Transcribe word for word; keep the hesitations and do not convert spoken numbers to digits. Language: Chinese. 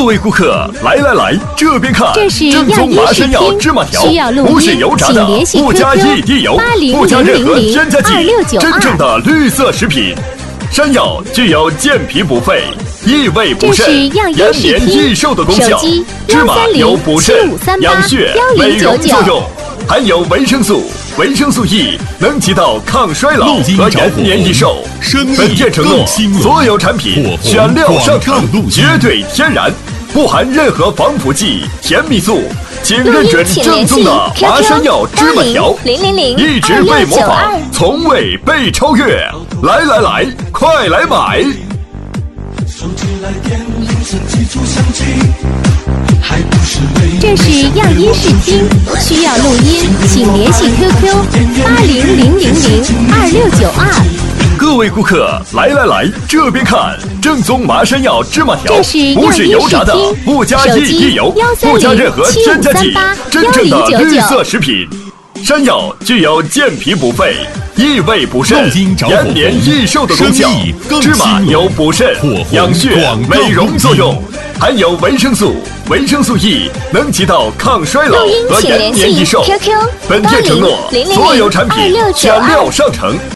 位顾客，来来来，这边看， 这是正宗麻山药芝麻条，不是油炸的，不加一滴油，不加任何添加剂，真正的绿色食品。山药具有健脾补肺、益胃补肾、延年益寿的功效。芝麻有补肾、养血、美容作用，含有维生素。维生素 E 能起到抗衰老和延年益寿。本店承诺，所有产品选料上乘，绝对天然，不含任何防腐剂、甜蜜素，请认准正宗的麻山药芝麻条，一直被模仿，从未被超越。来来来，快来买！ 这是样音视听，需要录音，请联系 Q Q 八零零零零二六九二。 各位顾客，来来来，这边看，正宗麻山药芝麻条，不是油炸的，不加一滴油，不加任何添加剂，真正的绿色食品。山药具有健脾补肺、益胃补肾、延年益寿的功效。芝麻有补肾、养血、美容作用，含有维生素。维生素 E 能起到抗衰老和延年益寿。本店承诺，所有产品选料上乘。